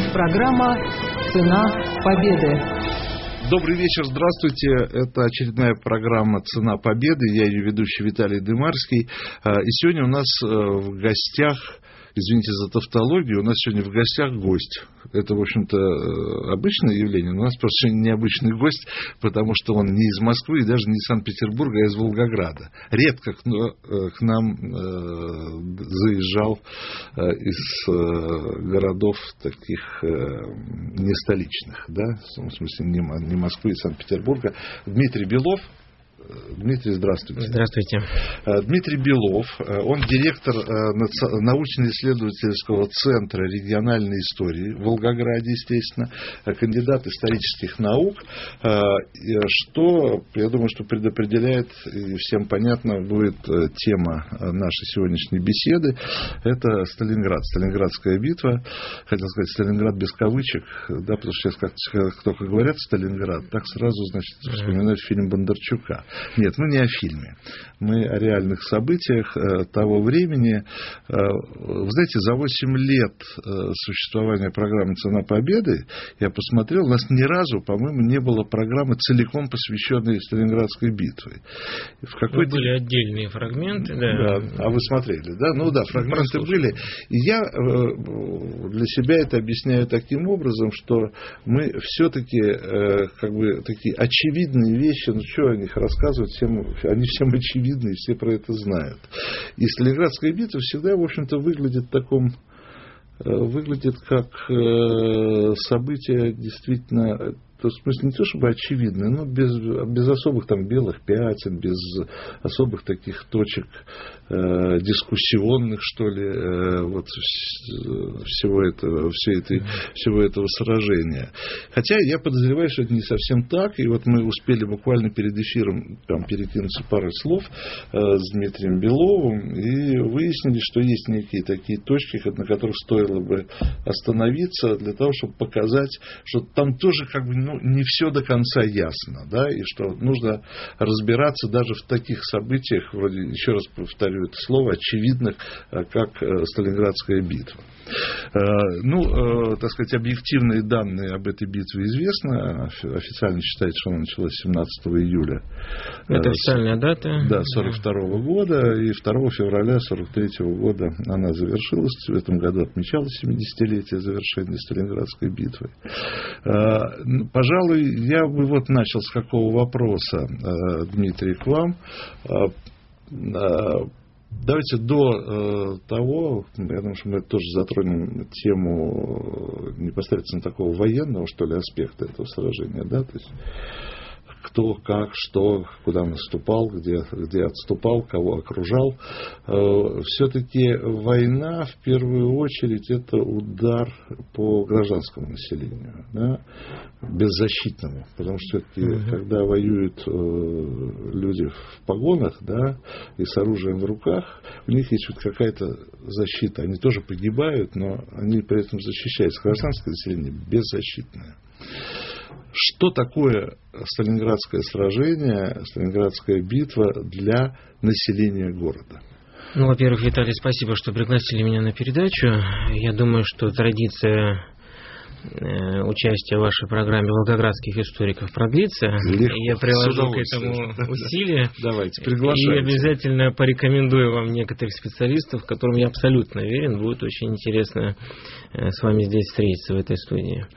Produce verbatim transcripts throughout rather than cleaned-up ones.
Программа «Цена победы». Добрый вечер, здравствуйте. Это очередная программа «Цена победы». Я ее ведущий Виталий Дымарский. И сегодня у нас в гостях, извините за тавтологию, у нас сегодня в гостях гость. Это, в общем-то, обычное явление, но у нас просто необычный гость, потому что он не из Москвы и даже не из Санкт-Петербурга, а из Волгограда. Редко к нам заезжал из городов таких не столичных, да, в смысле не Москвы и Санкт-Петербурга. Дмитрий Белов. Дмитрий, здравствуйте. Здравствуйте. Дмитрий Белов, он директор научно-исследовательского центра региональной истории в Волгограде, естественно, кандидат исторических наук, что, я думаю, что предопределяет, и всем понятно будет тема нашей сегодняшней беседы, это Сталинград, Сталинградская битва, хотел сказать Сталинград без кавычек, да, потому что сейчас, как только говорят Сталинград, так сразу, значит, вспоминают фильм Бондарчука. Нет, мы не о фильме. Мы о реальных событиях э, того времени. Э, вы знаете, за восемь лет э, существования программы «Цена победы» я посмотрел, у нас ни разу, по-моему, не было программы, целиком посвященной Сталинградской битве. В какой-то... Были отдельные фрагменты, да. да. А вы смотрели, да? Ну да, фрагменты были. И я э, для себя это объясняю таким образом, что мы все-таки э, как бы такие очевидные вещи, ну что о них рассказывать, всем, они всем очевидны, и все про это знают. И Сталинградская битва всегда, в общем-то, выглядит в таком, выглядит как событие действительно, в смысле, не то чтобы очевидное, но без, без особых там белых пятен, без особых таких точек э, дискуссионных, что ли, э, вот всего этого, всей этой, всего этого сражения. Хотя я подозреваю, что это не совсем так, и вот мы успели буквально перед эфиром там перекинуться парой слов э, с Дмитрием Беловым, и выяснили, что есть некие такие точки, на которых стоило бы остановиться для того, чтобы показать, что там тоже как бы, ну, не все до конца ясно, да, и что нужно разбираться даже в таких событиях, вроде, еще раз повторю это слово, очевидных, как Сталинградская битва. Ну, так сказать, объективные данные об этой битве известны. Официально считается, что она началась семнадцатого июля. Это официальная дата. Да, сорок второго года. И второго февраля сорок третьего года она завершилась. В этом году отмечалось семидесятилетие завершения Сталинградской битвы. Пожалуй, я бы вот начал с какого вопроса, Дмитрий, к вам. Давайте до э, того, я думаю, что мы тоже затронем тему непосредственно такого военного, что ли, аспекта этого сражения, да, то есть кто, как, что, куда наступал, где, где отступал, кого окружал. Э, все-таки война, в первую очередь, это удар по гражданскому населению, да, беззащитному. Потому что все-таки, когда воюют э, люди в погонах, да, и с оружием в руках, у них есть вот какая-то защита. Они тоже погибают, но они при этом защищаются. Гражданское население беззащитное. Что такое Сталинградское сражение, Сталинградская битва для населения города? Ну, во-первых, Виталий, спасибо, что пригласили меня на передачу. Я думаю, что традиция участия в вашей программе волгоградских историков продлится. Легко, я приложу к этому усилия. Давайте, приглашайте. И обязательно порекомендую вам некоторых специалистов, которым я абсолютно уверен, будет очень интересно с вами здесь встретиться в этой студии.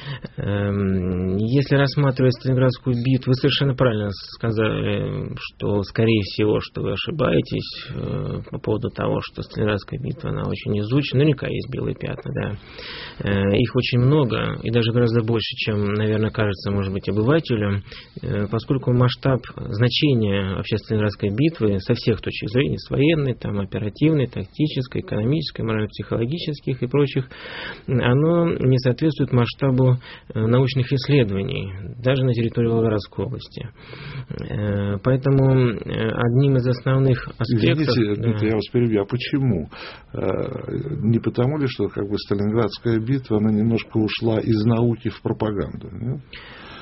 Если рассматривать Сталинградскую битву, вы совершенно правильно сказали, что, скорее всего, что вы ошибаетесь по поводу того, что Сталинградская битва, она очень изучена. Наверняка есть белые пятна, да. Их очень много, и даже гораздо больше, чем, наверное, кажется, может быть, обывателю, поскольку масштаб, значение вообще Сталинградской битвы со всех точек зрения, с военной, там, оперативной, тактической, экономической, морально-психологических и прочих, оно не соответствует масштабу научных исследований, даже на территории Волгоградской области. Поэтому одним из основных аспектов... Извините, Дмитрий, да. я вас перебью, а почему? Не потому ли, что как бы Сталинградская битва, она немножко ушла из науки в пропаганду? Нет?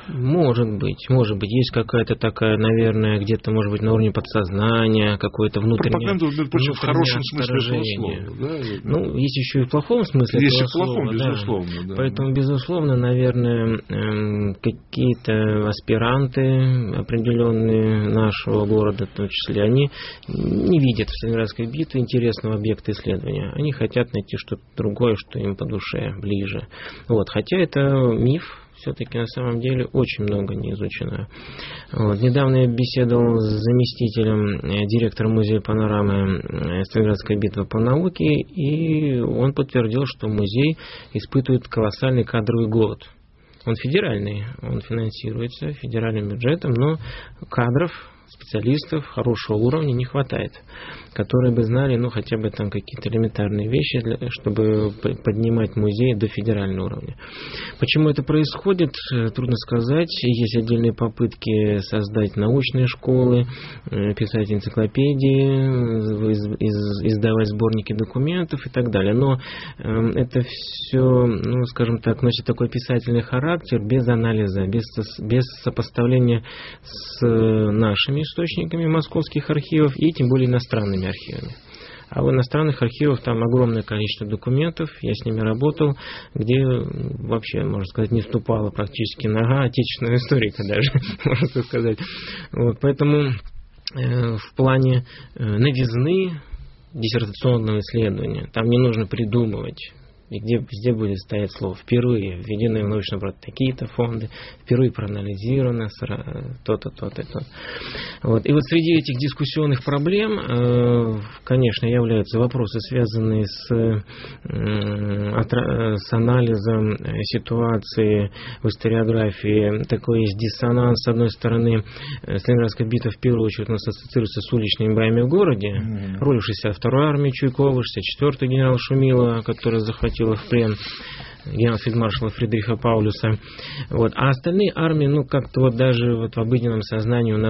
Может быть, может быть. Есть какая-то такая, наверное, где-то, может быть, на уровне подсознания, какое-то внутреннее... Пропаганда, между прочим, в хорошем смысле этого слова. Да? Ну, есть еще и в плохом смысле есть этого слова. Есть и в плохом, слова, безусловно. Да. Да. Поэтому, безусловно, наверное, какие-то аспиранты определенные нашего города, в том числе, они не видят в Сталинградской битве интересного объекта исследования. Они хотят найти что-то другое, что им по душе, ближе. Вот. Хотя это миф, все-таки на самом деле очень много не изучено. Вот. Недавно я беседовал с заместителем директора музея панорамы Сталинградской битвы по науке, и он подтвердил, что музей испытывает колоссальный кадровый голод. Он федеральный, он финансируется федеральным бюджетом, но кадров, специалистов хорошего уровня не хватает, которые бы знали, ну, хотя бы там какие-то элементарные вещи, для, чтобы поднимать музей до федерального уровня. Почему это происходит, трудно сказать. Есть отдельные попытки создать научные школы, писать энциклопедии, из, из, издавать сборники документов и так далее. Но э, это все, ну, скажем так, носит такой писательный характер без анализа, без, без сопоставления с нашими источниками московских архивов и тем более иностранными архивами. А в иностранных архивах там огромное количество документов, я с ними работал, где вообще, можно сказать, не вступала практически нога отечественного историка даже, можно сказать. Вот, поэтому э, в плане э, новизны диссертационного исследования там не нужно придумывать. И где везде будет стоять слово «впервые введены в научный оборот такие-то фонды», «впервые проанализировано то-то, то-то, то-то». Вот. И вот среди этих дискуссионных проблем, конечно, являются вопросы, связанные с, с анализом ситуации в историографии. Такой есть диссонанс. С одной стороны, Сталинградская битва в первую очередь у нас ассоциируется с уличными боями в городе. Mm-hmm. Роль шестьдесят второй армии Чуйкова, шестьдесят четвёртый генерала Шумилова, который захватил в плен генерал-фельдмаршала Фридриха Паулюса. Вот. А остальные армии, ну, как-то вот даже вот в обыденном сознании у нас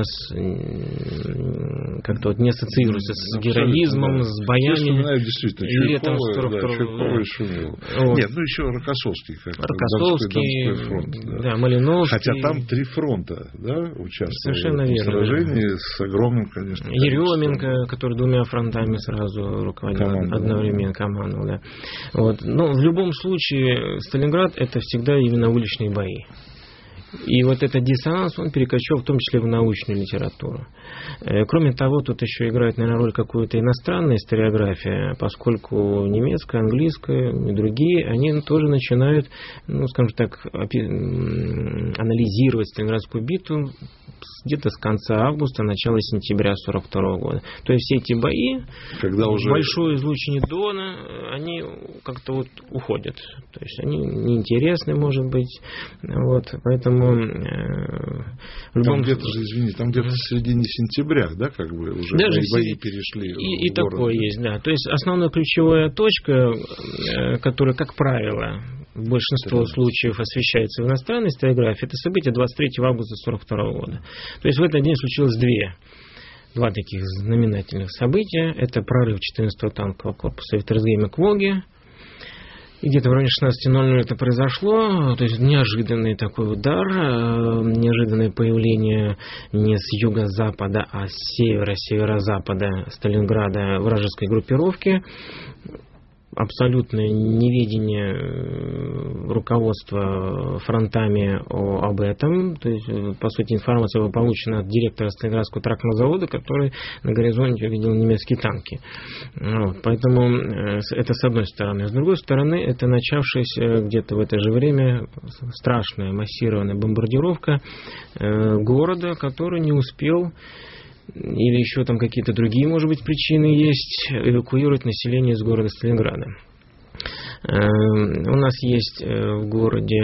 как-то вот не ассоциируются с героизмом, да. с боями. Я вспоминаю действительно Чуйкова, да, Чуйкова и Шумилова. Вот. Нет, ну еще Рокоссовский. Как Рокоссовский, Донской фронт, да. да, Малиновский. Хотя там три фронта, да, участвовали совершенно в верно, сражении да. с огромным, конечно. Еременко, который двумя фронтами сразу руководил, командовал. Одновременно командовал. Да. Вот. Но в любом случае Сталинград — это всегда именно уличные бои. И вот этот диссонанс, он перекочевал в том числе в научную литературу. Кроме того, тут еще играет, наверное, роль какую-то иностранная историография, поскольку немецкая, английская и другие, они тоже начинают, ну, скажем так, анализировать Сталинградскую битву где-то с конца августа, начала сентября сорок второго года. То есть все эти бои, когда уже большое излучение Дона, они как-то вот уходят. То есть они неинтересны, может быть. Вот, поэтому э, в любом... Там где-то же, извини, там где-то в середине сентября, да, как бы уже даже бои перешли. И, и город, такое да? есть, да. То есть основная ключевая точка, э, которая, как правило, в большинстве случаев освещается в иностранной историографии, это событие двадцать третьего августа сорок второго года. То есть в этот день случилось две, два таких знаменательных события. Это прорыв четырнадцатого танкового корпуса Виттерсгейма к Волге. И где-то в районе шестнадцать ноль ноль это произошло. То есть неожиданный такой удар, неожиданное появление не с юго-запада, а с севера, северо-запада Сталинграда вражеской группировки. Абсолютное неведение руководства фронтами о, об этом. То есть, по сути, информация была получена от директора Сталинградского тракторного завода, который на горизонте увидел немецкие танки. Вот, поэтому это с одной стороны. С другой стороны, это начавшаяся где-то в это же время страшная массированная бомбардировка города, который не успел, или еще там какие-то другие, может быть, причины есть, эвакуировать население из города Сталинграда. У нас есть в городе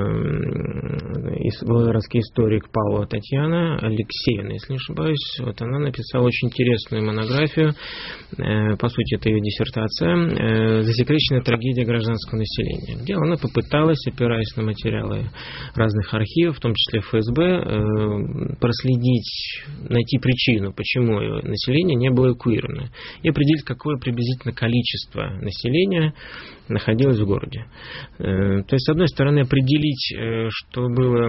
городский историк Павлова Татьяна Алексеевна, если не ошибаюсь. Вот она написала очень интересную монографию, по сути, это ее диссертация, «Засекреченная трагедия гражданского населения», где она попыталась, опираясь на материалы разных архивов, в том числе эф эс бэ, проследить, найти причину, почему население не было эвакуировано, и определить, какое приблизительно количество населения находилось в городе. То есть, с одной стороны, определить, что было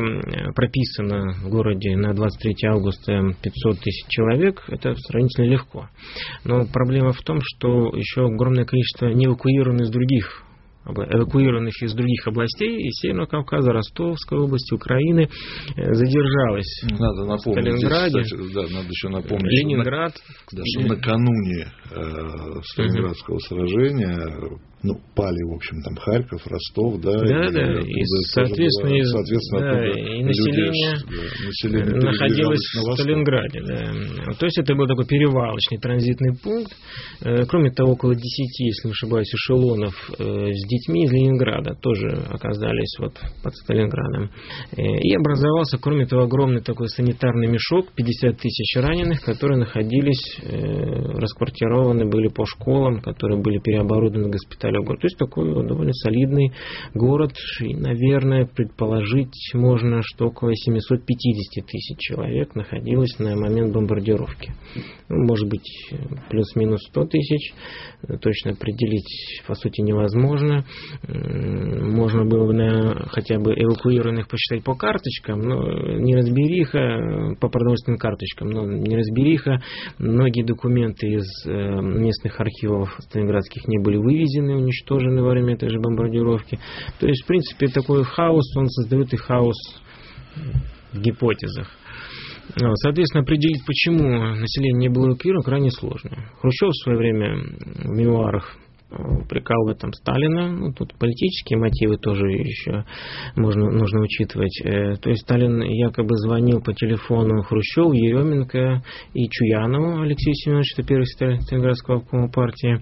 прописано в городе на двадцать третье августа пятьсот тысяч человек, это сравнительно легко. Но проблема в том, что еще огромное количество не эвакуированных из других эвакуированных из других областей, из Северного Кавказа, Ростовской области, Украины, задержалась надо напомнить, в Сталинграде. Здесь, кстати, да, надо еще напомнить, Ленинград. Что, на, да, что накануне э, Сталинградского uh-huh. сражения ну, пали, в общем, там Харьков, Ростов, да, да, и, да, и, соответственно, было, соответственно да, и население, люди, да, население находилось в Сталинграде. Да. То есть это был такой перевалочный транзитный пункт. Кроме того, около десяти, если не ошибаюсь, эшелонов с детьми из Ленинграда тоже оказались вот под Сталинградом. И образовался, кроме того, огромный такой санитарный мешок, пятьдесят тысяч раненых, которые находились, расквартированы были по школам, которые были переоборудованы в госпиталь. То есть такой вот довольно солидный город, и, наверное, предположить можно, что около семьсот пятьдесят тысяч человек находилось на момент бомбардировки. Ну, может быть, плюс-минус сто тысяч, точно определить, по сути, невозможно. Можно было бы, наверное, хотя бы эвакуированных посчитать по карточкам, но неразбериха, по продовольственным карточкам, но неразбериха. Многие документы из местных архивов сталинградских не были вывезены, уничтожены во время этой же бомбардировки. То есть, в принципе, такой хаос, он создает и хаос в гипотезах. Соответственно, определить, почему население не было эвакуировано, крайне сложно. Хрущев в свое время в мемуарах упрекал в этом Сталина. Ну, тут политические мотивы тоже еще можно, нужно учитывать. То есть Сталин якобы звонил по телефону Хрущеву, Еременко и Чуянову Алексею Семеновичу, это первый секретарь Сталинградского обкома партии,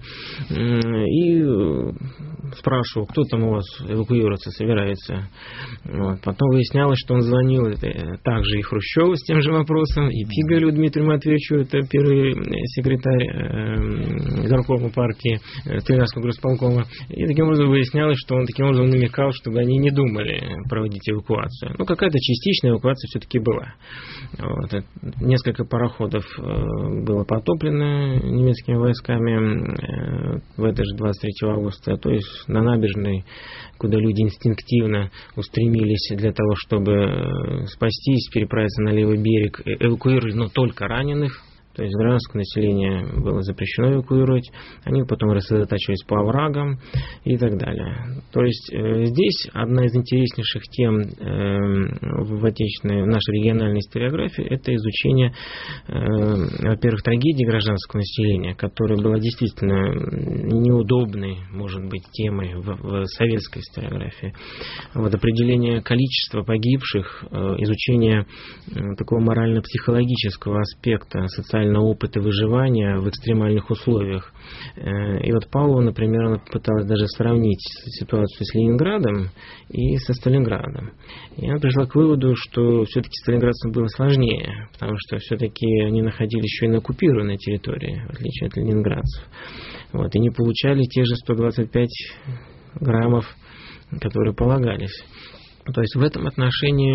и спрашивал, кто там у вас эвакуироваться собирается. Вот. Потом выяснялось, что он звонил также и Хрущеву с тем же вопросом, и Пигалю Дмитрию Матвеевичу, это первый секретарь горкома партии Сталинградского горосполкома. И таким образом выяснялось, что он таким образом намекал, чтобы они не думали проводить эвакуацию. Ну, какая-то частичная эвакуация все-таки была. Вот. Несколько пароходов было потоплено немецкими войсками в это же двадцать третьего августа. То есть на набережной, куда люди инстинктивно устремились для того, чтобы спастись, переправиться на левый берег, эвакуировали, но только раненых. То есть гражданское население было запрещено эвакуировать, они потом рассредотачивались по оврагам и так далее. То есть э, здесь одна из интереснейших тем э, в отечественной, в нашей региональной историографии — это изучение, э, во-первых, трагедии гражданского населения, которая была действительно неудобной, может быть, темой в, в советской историографии. Вот, определение количества погибших, э, изучение э, такого морально-психологического аспекта социального опыта выживания в экстремальных условиях. И вот Павлова, например, она попыталась даже сравнить ситуацию с Ленинградом и со Сталинградом. И она пришла к выводу, что все-таки сталинградцам было сложнее, потому что все-таки они находились еще и на оккупированной территории, в отличие от ленинградцев. Вот, и не получали те же сто двадцать пять граммов, которые полагались. То есть в этом отношении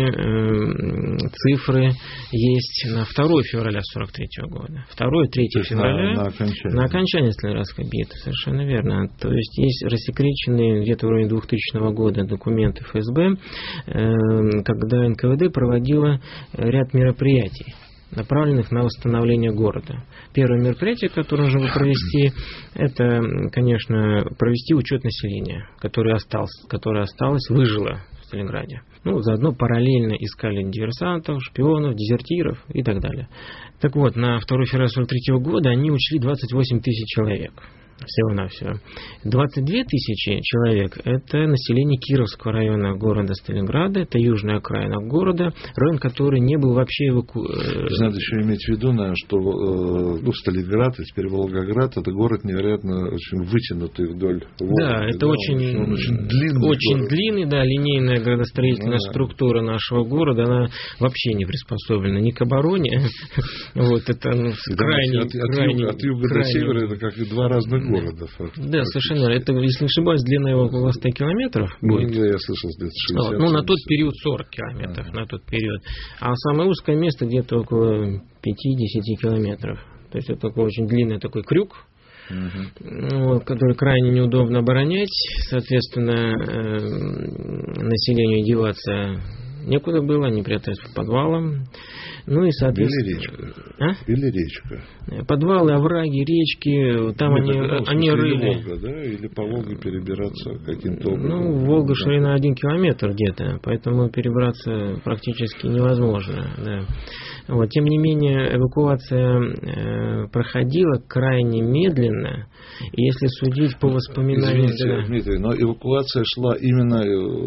э, цифры есть на второе февраля сорок третьего года. второе-третье февраля на, на окончание, на окончание Сталинградской битвы, совершенно верно. То есть есть рассекреченные где-то в районе двухтысячного года документы эф эс бэ, э, когда эн ка вэ дэ проводила ряд мероприятий, направленных на восстановление города. Первое мероприятие, которое нужно было провести, это, конечно, провести учет населения, которое осталось, которое осталось, выжило в Сталинграде. Ну, заодно параллельно искали диверсантов, шпионов, дезертиров и так далее. Так вот, на второе февраля сорок третьего года они учли двадцать восемь тысяч человек. Всего-навсего. двадцать две тысячи человек – это население Кировского района города Сталинграда, это южная окраина города, район, который не был вообще эвакуирован. Надо еще иметь в виду, наверное, что ну, Сталинград, и теперь Волгоград – это город невероятно очень вытянутый вдоль Волги. Да, это да, очень, он очень длинный. Очень город. длинный, да, линейная градостроительная да. структура нашего города, она вообще не приспособлена ни к обороне. Вот, это крайне... От юга до севера это как и два разных города. Да, совершенно. Это, если не ошибаюсь, длина его около ста километров будет. Ну, я слышал, где-то шестьдесят. Вот, ну, на тот период сорок километров, ага. на тот период. А самое узкое место где-то около пяти-десяти километров. То есть это такой очень длинный такой крюк, uh-huh. вот, который крайне неудобно оборонять. Соответственно, э, населению деваться некуда было, они прятались по подвалам. Ну и, соответственно... Или речка. А? Или речка. Подвалы, овраги, речки, там Нет, они, ну, они смысле, рыли. Или Волга, да? Или по Волге перебираться каким-то образом. Ну, Волга ширина один километр где-то, поэтому перебраться практически невозможно. Да. Вот. Тем не менее, эвакуация э, проходила крайне медленно. И если судить по воспоминаниям... Извините, да, Дмитрий, но эвакуация шла именно,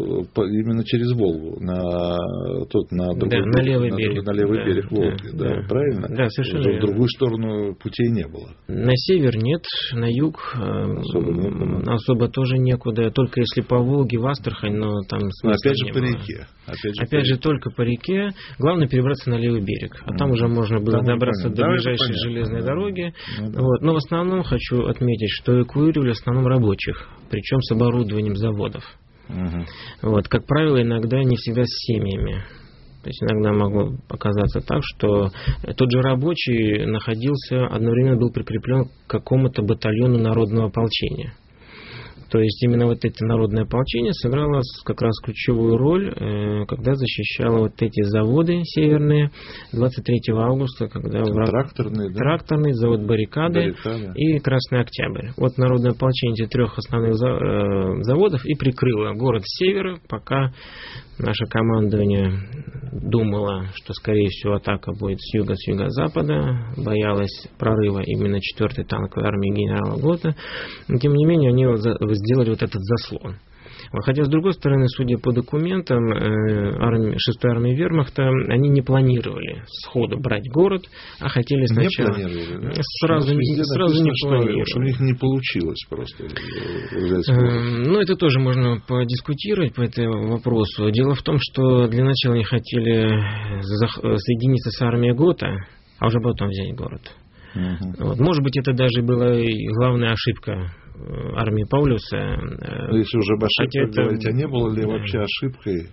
именно через Волгу, на, тот, на, другой, да, на левый на, берег, на левый да, берег Волги, да, да, да, правильно? Да, совершенно Уже верно. в другую сторону путей не было. На север нет, на юг особо, некуда. особо тоже некуда, только если по Волге в Астрахань, но там Но опять же не по было. реке. Опять же, Опять по же, реке. только по реке. Главное перебраться на левый берег. А mm-hmm. там уже можно было там добраться понятно. до Да, ближайшей понятно, железной да. дороги. Ну, да. Вот. Но в основном хочу отметить, что эвакуировали в основном рабочих, причем с оборудованием заводов. Mm-hmm. Вот. Как правило, иногда не всегда с семьями. То есть иногда могло показаться так, что тот же рабочий находился, одновременно был прикреплен к какому-то батальону народного ополчения. То есть именно вот это народное ополчение сыграло как раз ключевую роль, когда защищало вот эти заводы северные двадцать третьего августа, когда тракторный, да? тракторный завод «Баррикады» Баррикады. И «Красный Октябрь». Вот народное ополчение этих трех основных заводов и прикрыло город с севера, пока наше командование думало, что, скорее всего, атака будет с юга, с юго-запада, боялась прорыва именно четвёртой танковой армии генерала Гота. Но, тем не менее, они сделали вот этот заслон. Хотя, с другой стороны, судя по документам армии, шестой армии Вермахта, они не планировали сходу брать город, а хотели сначала... Не планировали, да? Сразу, не, сразу не планировали. Что у них не получилось просто взять скорость. Ну, это тоже можно подискутировать по этому вопросу. Дело в том, что для начала они хотели соединиться с армией Гота, а уже потом взять город. Угу. Вот. Может быть, это даже была и главная ошибка армии Паулюса. Но если уже об ошибках это... говорить, а не было ли вообще ошибкой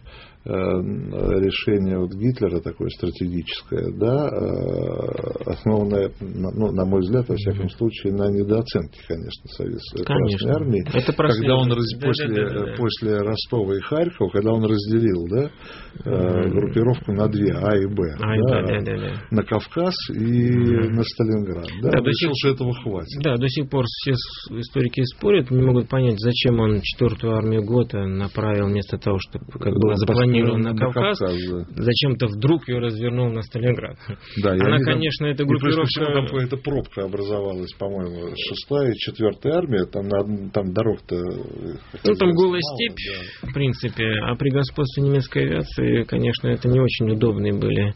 решение вот Гитлера такое стратегическое, да, основанное, ну, на мой взгляд, во всяком mm-hmm. случае, на недооценке, конечно, Советской Красной Армии. Это когда он раз... да, после, да, да, да. после Ростова и Харькова, когда он разделил, да, mm-hmm. группировку на две, А и Б, а, да, да, да, да. на Кавказ и mm-hmm. на Сталинград. Да, да, он решил, что этого хватит. Да, до сих пор все историки спорят, не могут понять, зачем он четвертую армию Гота направил вместо того, чтобы, как было запланировано, на Кавказ, Кавказ да. зачем-то вдруг ее развернул на Сталинград. Да, Она, конечно, эта группировка... Всего, там какая-то пробка образовалась, по-моему, шестая и четвертая армия, там, на, там дорог-то... Ну, там голая мало, степь, да. в принципе, а при господстве немецкой авиации, конечно, это не очень удобные были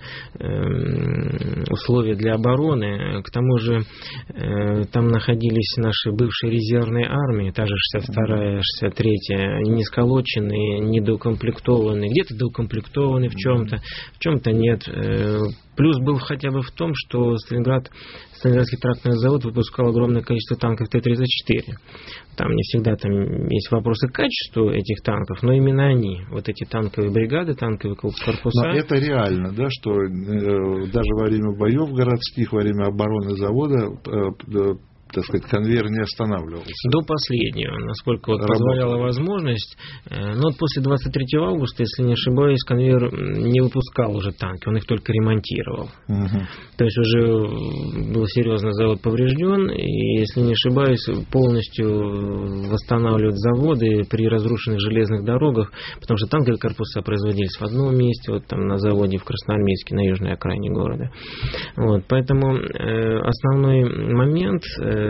э, условия для обороны. К тому же, э, там находились наши бывшие резервные армии, та же шестьдесят вторая, шестьдесят третья, они не сколоченные, недоукомплектованные, где-то доукомплектованы в чем-то, в чем-то нет. Плюс был хотя бы в том, что Сталинград, Сталинградский тракторный завод выпускал огромное количество танков Т тридцать четыре. Там не всегда там есть вопросы к качеству этих танков, но именно они, вот эти танковые бригады, танковые корпуса. Но это реально, да, что э, даже во время боев городских, во время обороны завода э, так сказать, конвейер не останавливался. До последнего, насколько вот позволяла возможность. Но вот после двадцать третьего августа, если не ошибаюсь, конвейер не выпускал уже танки, он их только ремонтировал. Угу. То есть уже был серьезно завод поврежден, и, если не ошибаюсь, полностью восстанавливать заводы при разрушенных железных дорогах, потому что танковые корпуса производились в одном месте, вот там на заводе в Красноармейске, на южной окраине города. Вот, поэтому э, основной момент э,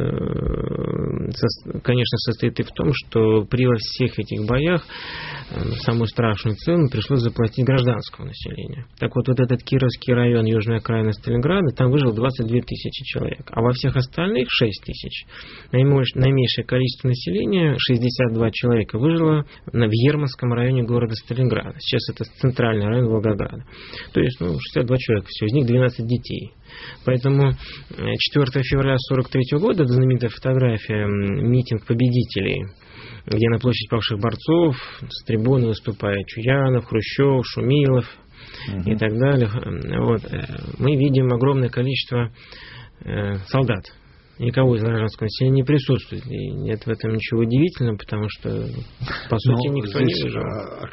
конечно, состоит и в том, что при всех этих боях самую страшную цену пришлось заплатить гражданскому населению. Так вот, вот этот Кировский район, южная окраина Сталинграда, там выжило двадцать две тысячи человек, а во всех остальных шесть тысяч. Наименьшее количество населения, шестьдесят два человека, выжило в Ерманском районе города Сталинграда. Сейчас это центральный район Волгограда. То есть, ну, шестьдесят два человека всего, из них двенадцать детей. Поэтому четвёртого февраля сорок третьего года знаменитая фотография, митинг победителей, где на площадь павших борцов с трибуны выступают Чуянов, Хрущев, Шумилов угу. и так далее. Вот. Мы видим огромное количество солдат. никого из гражданского населения не присутствует. И нет в этом ничего удивительного, потому что, по сути, но никто здесь, не выжил.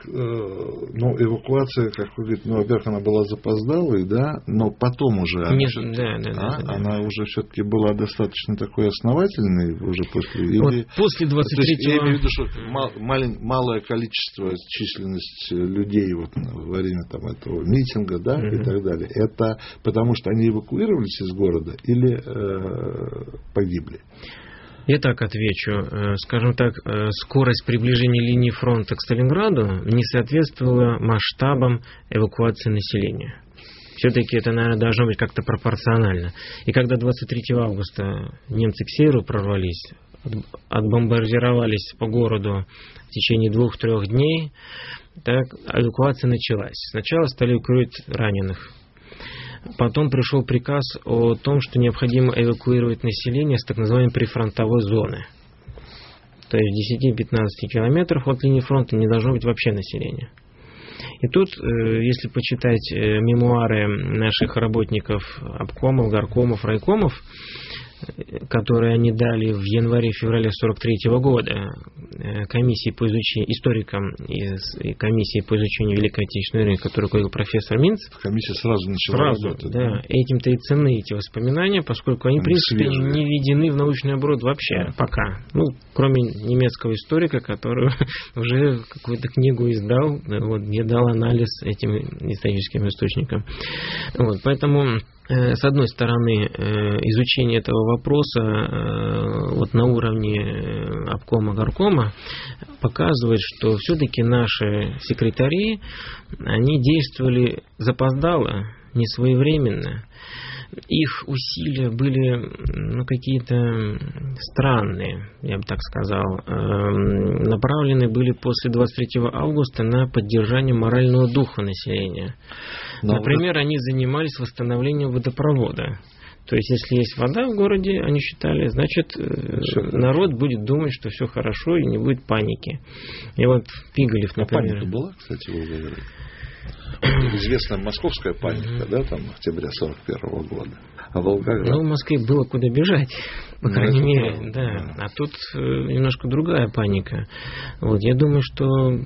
Ну, эвакуация, как вы говорите, ну, во-первых, она была запоздалой, да, но потом уже она, Нет, да, да, да, а, да, она да. уже все-таки была достаточно такой основательной уже после... Вот или, после двадцать третьего... Я имею в виду, что мал, малень, малое количество, численность людей вот во время там, этого митинга, да, mm-hmm. и так далее. Это потому, что они эвакуировались из города или э, погибли? Я так отвечу. Скажем так, скорость приближения линии фронта к Сталинграду не соответствовала масштабам эвакуации населения. Все-таки это, наверное, должно быть как-то пропорционально. И когда двадцать третьего августа немцы к северу прорвались, отбомбардировались по городу в течение двух-трех дней, так эвакуация началась. Сначала стали эвакуировать раненых. Потом пришел приказ о том, что необходимо эвакуировать население с так называемой прифронтовой зоны. То есть в десяти-пятнадцати километрах от линии фронта не должно быть вообще населения. И тут, если почитать мемуары наших работников обкомов, горкомов, райкомов, которые они дали в январе-феврале сорок третьего года комиссии по изучению, историкам из комиссии по изучению Великой Отечественной войны, которую руководил профессор Минц. Комиссия сразу начала сразу, работать. Да, этим-то и ценны эти воспоминания, поскольку они, они в принципе, свежие. Не введены в научный оборот вообще, да. пока. Ну, кроме немецкого историка, который уже какую-то книгу издал, вот, где дал анализ этим историческим источникам. Вот, поэтому... С одной стороны, изучение этого вопроса вот на уровне обкома, горкома показывает, что все-таки наши секретари, они действовали запоздало, несвоевременно. Их усилия были ну, какие-то странные, я бы так сказал. Направлены были после двадцать третьего августа на поддержание морального духа населения. Но Например, вы... они занимались восстановлением водопровода. То есть, если есть вода в городе, они считали, значит, все народ хорошо. Будет думать, что все хорошо и не будет паники. И вот Пигалев, например... А паника была, кстати, в Волгограде? Известная московская паника, mm-hmm. да, там, октября сорок первого года. А Волгоград... Ну, в Москве было куда бежать, по ну, крайней мере, правда, да. да. А тут немножко другая паника. Вот, я думаю, что...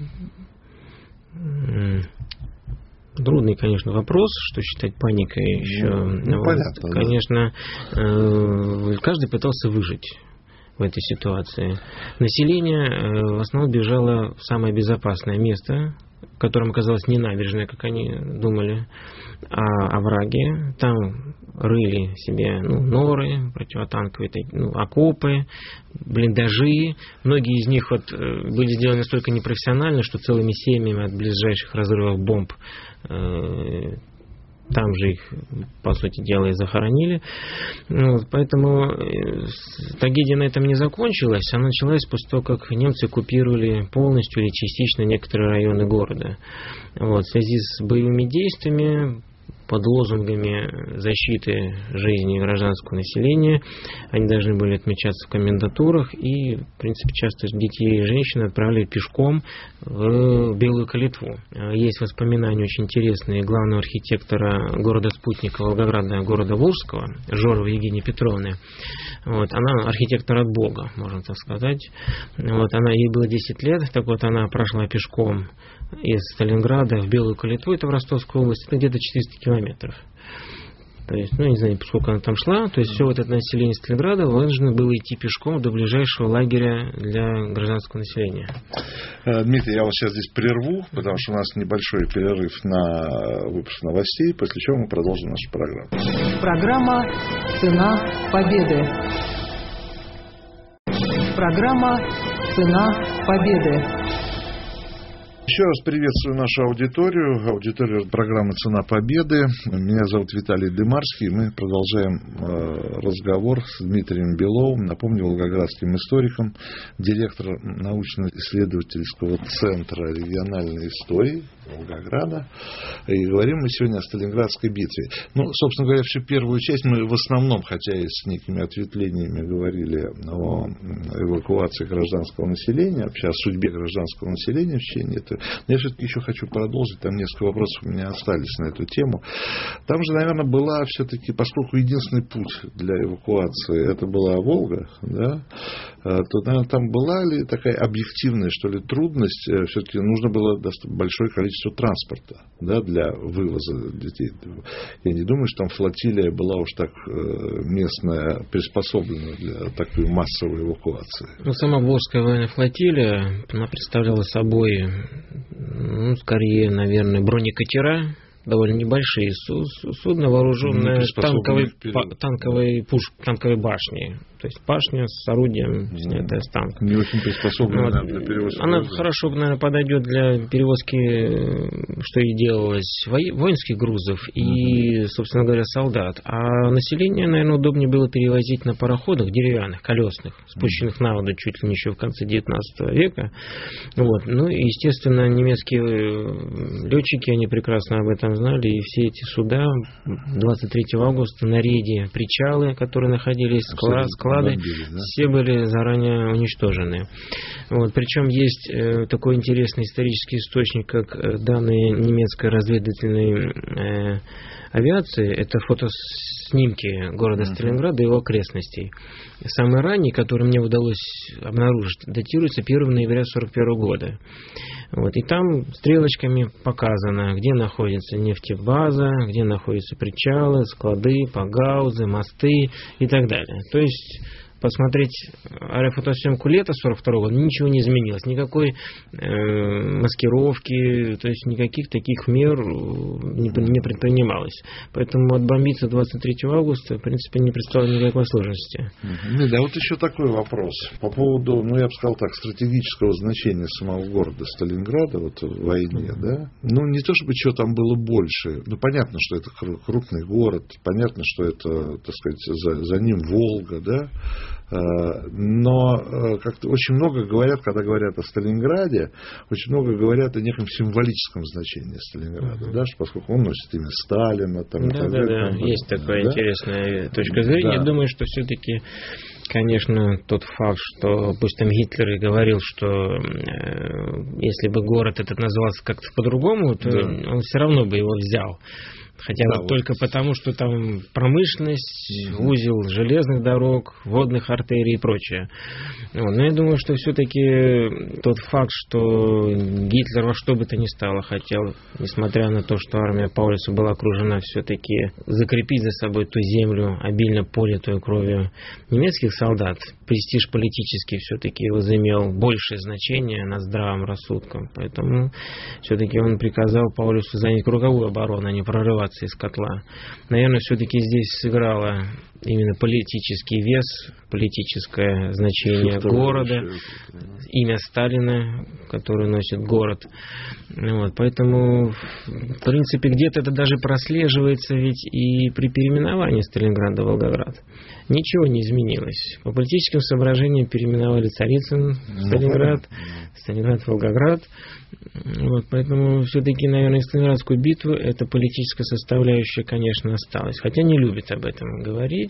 Трудный, конечно, вопрос, что считать паникой еще. Ну, вот, понятно. Конечно, да. Каждый пытался выжить в этой ситуации. Население в основном бежало в самое безопасное место, в котором оказалась не набережная, как они думали, а овраги. Там рыли себе ну, норы, противотанковые ну, окопы, блиндажи. Многие из них вот, были сделаны настолько непрофессионально, что целыми семьями от ближайших разрывов бомб э, там же их, по сути дела, и захоронили. Вот, поэтому трагедия на этом не закончилась, а началась после того, как немцы оккупировали полностью или частично некоторые районы города. Вот, в связи с боевыми действиями, под лозунгами защиты жизни гражданского населения, они должны были отмечаться в комендатурах, и, в принципе, часто детей и женщин отправляли пешком в Белую Калитву. Есть воспоминания очень интересные главного архитектора города-спутника Волгограда, города Волжского, Жоровой Евгении Петровны. Вот, она архитектор от Бога, можно так сказать. Вот, она, ей было десять лет, так вот она прошла пешком из Сталинграда в Белую Калитву, это в Ростовской области, это где-то четыреста километров. То есть, ну, не знаю, сколько она там шла, то есть все вот это население Сталинграда вынуждено было идти пешком до ближайшего лагеря для гражданского населения. Дмитрий, я вас сейчас здесь прерву, потому что у нас небольшой перерыв на выпуск новостей, после чего мы продолжим нашу программу. Программа «Цена победы». Программа «Цена победы». Еще раз приветствую нашу аудиторию, аудиторию программы «Цена победы». Меня зовут Виталий Дымарский. Мы продолжаем э, разговор с Дмитрием Беловым, напомню, волгоградским историком, директором научно-исследовательского центра региональной истории Волгограда. И говорим мы сегодня о Сталинградской битве. Ну, собственно говоря, всю первую часть мы в основном, хотя и с некими ответвлениями, говорили о эвакуации гражданского населения, вообще о судьбе гражданского населения в течение этого битвы. Но я все-таки еще хочу продолжить, там несколько вопросов у меня остались на эту тему. Там же, наверное, была все-таки, поскольку единственный путь для эвакуации это была Волга, да, то, наверное, там была ли такая объективная, что ли, трудность, все-таки нужно было большое количество транспорта, да, для вывоза детей. Я не думаю, что там флотилия была уж так местная приспособлена для такой массовой эвакуации. Ну, сама Волжская военная флотилия, она представляла собой, ну, скорее, наверное, бронекатера, довольно небольшие судна, вооруженные танковой, танковой, пуш, танковой башней. То есть башня с орудием, снятая с танка. Не очень приспособлена вот. Для перевозки. Она грузов. Хорошо, наверное, подойдет для перевозки, что и делалось, воинских грузов и, собственно говоря, солдат. А население, наверное, удобнее было перевозить на пароходах деревянных, колесных, спущенных на воду чуть ли не еще в конце девятнадцатого века. Вот. Ну и, естественно, немецкие летчики, они прекрасно об этом знали, и все эти суда двадцать третьего августа на рейде причалы, которые находились, склад, склады, бомбили, да? Все были заранее уничтожены. Вот. Причем есть э, такой интересный исторический источник, как э, данные немецкой разведывательной э, авиации. Это фотоснимки города mm-hmm. Сталинграда и его окрестностей. Самый ранний, который мне удалось обнаружить, датируется первого ноября сорок первого года. Вот, и там стрелочками показано, где находится нефтебаза, где находятся причалы, склады, погаузы, мосты и так далее. То есть посмотреть аэрофотосъемку лета сорок второго года, ничего не изменилось, никакой э, маскировки, то есть никаких таких мер не, не предпринималось. Поэтому отбомбиться двадцать третьего августа, в принципе, не представляло никакой сложности. Mm-hmm. Да, вот еще такой вопрос по поводу, ну, я бы сказал так, стратегического значения самого города Сталинграда вот в войне, mm-hmm. да. Ну, не то чтобы чего там было больше, ну, понятно, что это крупный город, понятно, что это, так сказать, за, за ним Волга, да. Но как-то очень много говорят, когда говорят о Сталинграде, очень много говорят о неком символическом значении Сталинграда, uh-huh. да, поскольку он носит имя Сталина. Там, да, да, да, там, есть да, такая да? интересная точка зрения. Да. Я думаю, что все-таки, конечно, тот факт, что, пусть там Гитлер и говорил, что э, если бы город этот назывался как-то по-другому, то да. он все равно бы его взял. Хотя да, вот вот. Только потому, что там промышленность, mm-hmm. узел железных дорог, водных артерий и прочее. Вот. Но я думаю, что все-таки тот факт, что Гитлер во что бы то ни стало хотел, несмотря на то, что армия Паулюса была окружена, все-таки закрепить за собой ту землю, обильно политую кровью немецких солдат, престиж политический все-таки возымел большее значение над здравым рассудком. Поэтому все-таки он приказал Паулюсу занять круговую оборону, а не прорываться из котла. Наверное, все-таки здесь сыграло именно политический вес, политическое значение города, имя Сталина, которое носит город. Вот, поэтому, в принципе, где-то это даже прослеживается ведь и при переименовании Сталинграда в Волгоград. Ничего не изменилось. По политическим соображениям переименовали Царицын в Сталинград, Сталинград в Волгоград. Вот, поэтому все-таки, наверное, Сталинградскую битву эта политическая составляющая, конечно, осталась. Хотя не любят об этом говорить.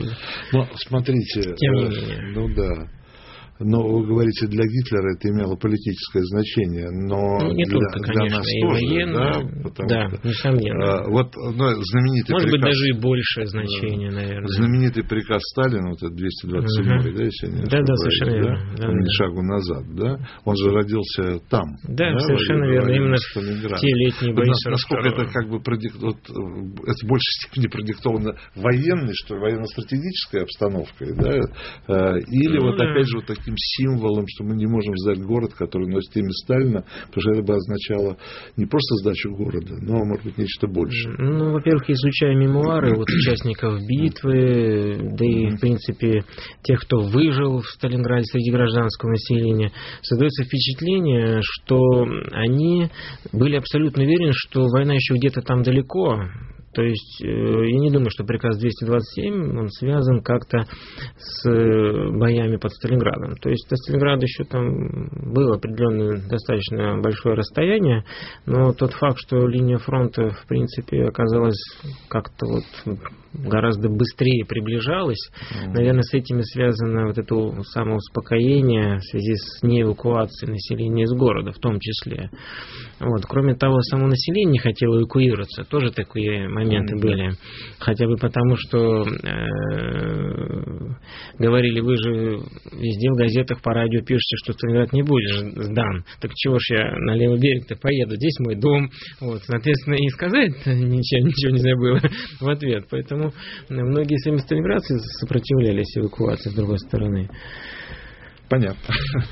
Ну, смотрите. Тем не менее. Ну да. Но вы говорите, для Гитлера это имело политическое значение, но ну, не для, только, для конечно, нас и тоже, военное, да, да, что, несомненно. А, вот ну, знаменитый может приказ, быть, даже и большее значение, наверное. Знаменитый приказ Сталина, вот это двести двадцать седьмой, uh-huh. да, если я не Да, да, совершенно да? верно. Да, Ни да. шагу назад, да? Он же родился там. Да, да совершенно в, верно. в Именно в те летние бои. Насколько это как бы продик... вот, это в большей степени продиктовано военной, что ли, военно-стратегической обстановкой, да? Или ну, вот да. опять же вот таким символом, что мы не можем сдать город, который носит имя Сталина, потому что это бы означало не просто сдачу города, но, может быть, нечто большее. Ну, во-первых, изучая мемуары вот, участников битвы, да и, в принципе, тех, кто выжил в Сталинграде среди гражданского населения, создается впечатление, что они были абсолютно уверены, что война еще где-то там далеко. То есть я не думаю, что приказ двести двадцать семь, он связан как-то с боями под Сталинградом. То есть до Сталинграда еще там было определенное достаточно большое расстояние, но тот факт, что линия фронта, в принципе, оказалась как-то вот гораздо быстрее приближалась, mm-hmm. наверное, с этим и связано вот это самоуспокоение в связи с неэвакуацией населения из города, в том числе. Вот. Кроме того, само население не хотело эвакуироваться, тоже такие моменты mm-hmm. были. Хотя бы потому, что э, говорили, вы же везде в газетах, по радио пишете, что Сталинград не будет сдан. Так чего ж я на левый берег-то поеду? Здесь мой дом. Вот. Соответственно, и сказать ничего, ничего не забыла в ответ. Поэтому многие сами сталинградцы сопротивлялись эвакуации с другой стороны. Понятно.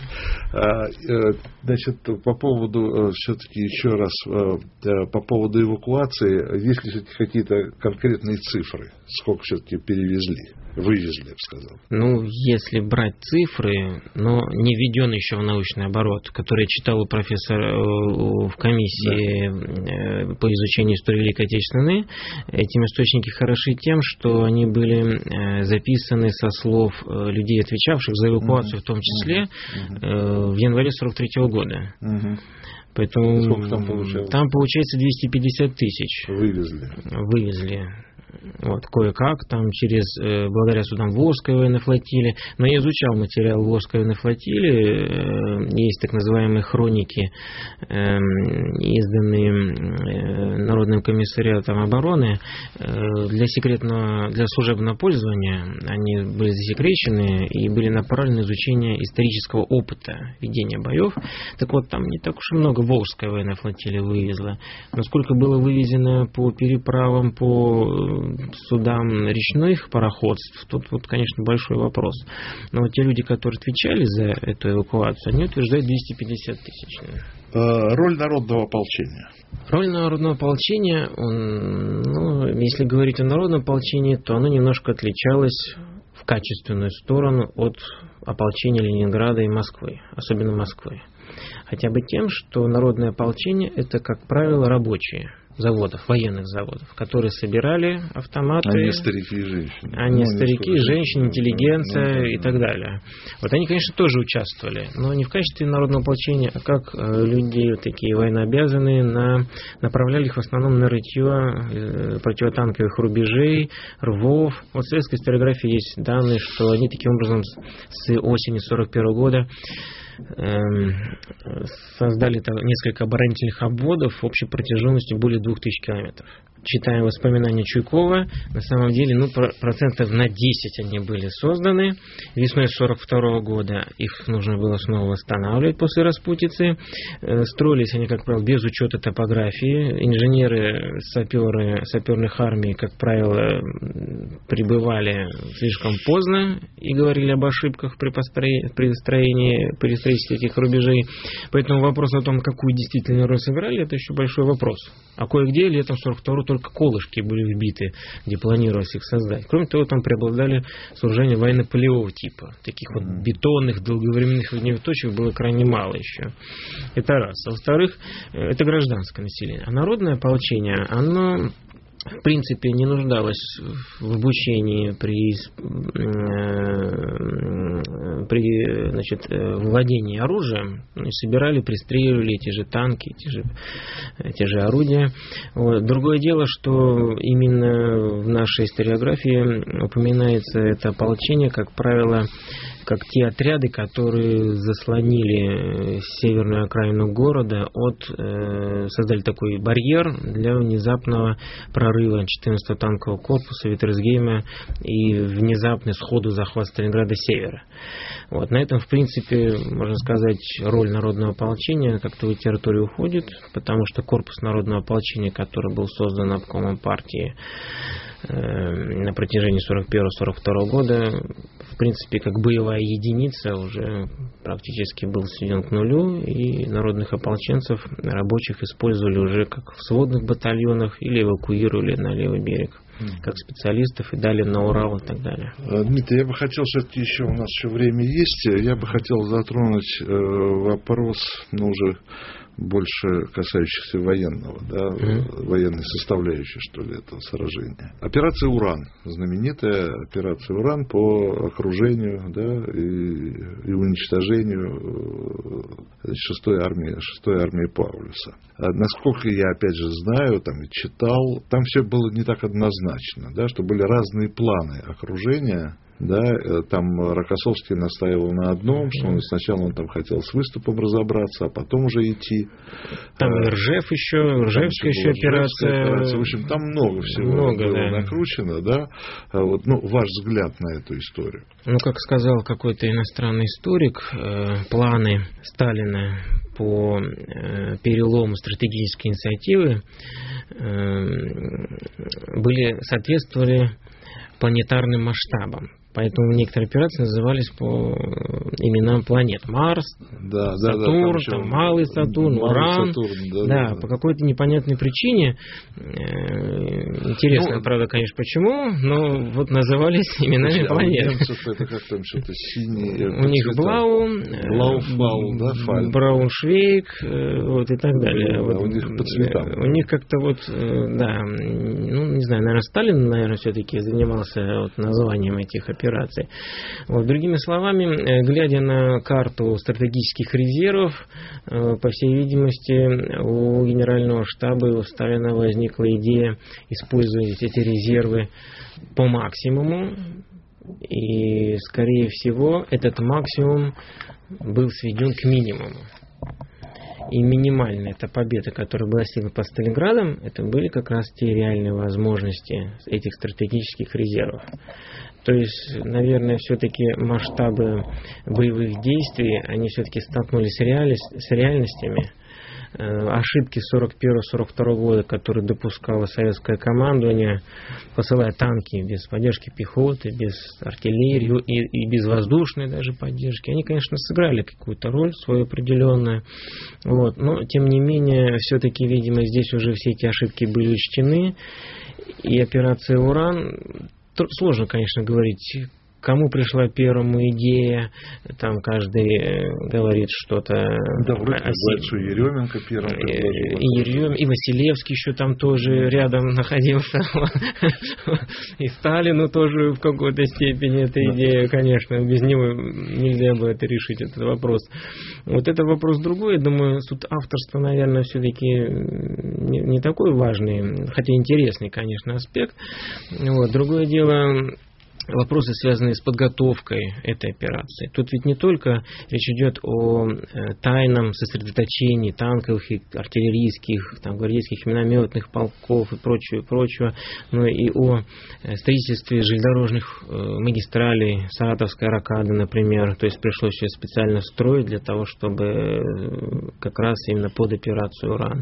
Значит, по поводу, все-таки еще раз, по поводу эвакуации, есть ли все-таки какие-то конкретные цифры, сколько все-таки перевезли, вывезли, я бы сказал? Ну, если брать цифры, но не введен еще в научный оборот, который я читал у профессора в комиссии да. по изучению истории Великой Отечественной, эти источники хороши тем, что они были записаны со слов людей, отвечавших за эвакуацию, uh-huh. в том числе, uh-huh. в январе сорок третьего года. Uh-huh. Поэтому сколько там получалось? Там получается двести пятьдесят тысяч. Вывезли. Вывезли. Вот, кое-как, там через, э, благодаря судам Волжской военной флотилии. Но я изучал материал Волжской военной флотилии. Э, есть так называемые хроники, э, изданные э, Народным комиссариатом обороны. Э, для секретного, для служебного пользования они были засекречены и были направлены на изучение исторического опыта ведения боев. Так вот, там не так уж и много Волжская военная флотилия вывезла. Но сколько было вывезено по переправам, по судам речных пароходств, тут вот, конечно, большой вопрос. Но вот те люди, которые отвечали за эту эвакуацию, они утверждают двести пятьдесят тысяч. Роль народного ополчения. Роль народного ополчения, он, ну, если говорить о народном ополчении, то оно немножко отличалось в качественную сторону от ополчения Ленинграда и Москвы, особенно Москвы. Хотя бы тем, что народное ополчение – это, как правило, рабочие заводов, военных заводов, которые собирали автоматы. Они старики и женщины. Они ну, старики, не женщины, интеллигенция ну, да, и так далее. Вот они, конечно, тоже участвовали, но не в качестве народного ополчения, а как люди такие военнообязанные, на, направляли их в основном на рытье э, противотанковых рубежей, рвов. Вот в советской историографии есть данные, что они таким образом с, с осени сорок первого года создали несколько оборонительных обводов общей протяженностью более двух тысяч километров. Читая воспоминания Чуйкова, на самом деле, ну, процентов на десять они были созданы. Весной сорок второго года их нужно было снова восстанавливать после распутицы. Строились они, как правило, без учета топографии. Инженеры, саперы, саперных армий, как правило, прибывали слишком поздно и говорили об ошибках при построении, при строении, при строительстве этих рубежей. Поэтому вопрос о том, какую действительно роль сыграли, это еще большой вопрос. А кое-где летом сорок второго только колышки были вбиты, где планировалось их создать. Кроме того, там преобладали сооружения военно-полевого типа. Таких вот бетонных, долговременных огневых точек было крайне мало еще. Это раз. А во-вторых, это гражданское население. А народное ополчение, оно в принципе не нуждалось в обучении при, при значит, владении оружием. Собирали, пристреливали эти же танки, эти же, эти же орудия. Вот. Другое дело, что именно в нашей историографии упоминается это ополчение, как правило, как те отряды, которые заслонили северную окраину города от, э, создали такой барьер для внезапного прорыва четырнадцатого танкового корпуса Виттельсгейма и внезапный сходу захват Сталинграда с севера. Вот. На этом, в принципе, можно сказать, роль народного ополчения как-то в территорию уходит, потому что корпус народного ополчения, который был создан обкомом партии на протяжении сорок первого — сорок второго года, в принципе, как боевая единица уже практически был сведен к нулю, и народных ополченцев, рабочих использовали уже как в сводных батальонах или эвакуировали на левый берег, как специалистов, и дали на Урал и так далее. Дмитрий, я бы хотел, все-таки еще у нас еще время есть, я бы хотел затронуть вопрос, ну, уже больше касающихся военного, да, mm-hmm. военной составляющей, что ли, этого сражения. Операция «Уран», знаменитая операция «Уран» по окружению, да, и, и уничтожению шестой армии, шестой армии Паулюса. А насколько я, опять же, знаю, там и читал, там все было не так однозначно, да, что были разные планы окружения. Да, там Рокоссовский настаивал на одном, что он сначала он там хотел с выступом разобраться, а потом уже идти. Там и Ржев еще, Ржевская еще операция. операция. В общем, там много всего много, было да. накручено, да. Вот, ну, ваш взгляд на эту историю. Ну, как сказал какой-то иностранный историк, э, планы Сталина по э, перелому стратегической инициативы э, были, соответствовали планетарным масштабам. Поэтому некоторые операции назывались по именам планет. Марс, да, Сатурн, да, да, там, Малый Сатурн, Малый Уран. Сатурн, да, да, да, да. По какой-то непонятной причине. Интересно, ну, правда, конечно, почему, но вот назывались именами а планет. У немцев это как там что-то синее. У них Блау, Блауфал, да, Фаль. Брауншвейг, вот и так далее. Да, вот, у них по цветам. У них как-то вот, да, ну, не знаю, наверное, Сталин, наверное, все-таки занимался вот названием этих операций. Вот, другими словами, глядя на карту стратегических резервов, по всей видимости, у Генерального штаба и у Сталина возникла идея использовать эти резервы по максимуму. И, скорее всего, этот максимум был сведен к минимуму. И минимальная эта победа, которая была достигнута под Сталинградом, это были как раз те реальные возможности этих стратегических резервов. То есть, наверное, все-таки масштабы боевых действий, они все-таки столкнулись с, реали... с реальностями. Ошибки сорок первого сорок второго года, которые допускало советское командование, посылая танки без поддержки пехоты, без артиллерии и, и без воздушной даже поддержки, они, конечно, сыграли какую-то роль свою определенную. Вот. Но, тем не менее, все-таки, видимо, здесь уже все эти ошибки были учтены. И операция «Уран», сложно, конечно, говорить, кому пришла первому идея, там каждый говорит что-то. Да, вроде как говорит, что Еременко первым предложил. И Ерем, и Василевский еще там тоже рядом находился. И Сталину тоже в какой-то степени эта идея, конечно, без него нельзя было это решить, этот вопрос. Вот это вопрос другой. Я думаю, тут авторство, наверное, все-таки не, не такой важный, хотя интересный, конечно, аспект. Вот. Другое дело, вопросы, связанные с подготовкой этой операции. Тут ведь не только речь идет о тайном сосредоточении танковых и артиллерийских, там, гвардейских минометных полков и прочего, прочего, но и о строительстве железнодорожных магистралей, Саратовская рокада, например. То есть пришлось ее специально строить для того, чтобы как раз именно под операцию «Уран».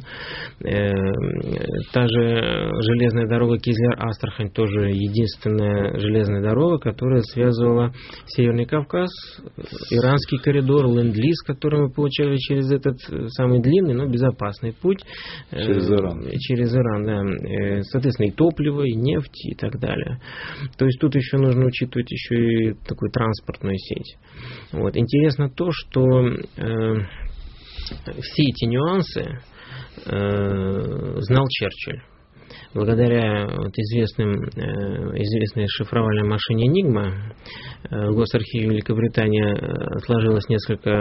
Та же железная дорога Кизляр-Астрахань, тоже единственная железная дорога, которая связывала Северный Кавказ, Иранский коридор, ленд-лиз, который мы получали через этот самый длинный, но безопасный путь. Через Иран. Через Иран, да. Соответственно, и топливо, и нефть, и так далее. То есть тут еще нужно учитывать еще и такую транспортную сеть. Вот. Интересно то, что э, все эти нюансы э, знал Черчилль. Благодаря вот известным, известной шифровальной машине «Энигма» в Госархиве Великобритании сложилось несколько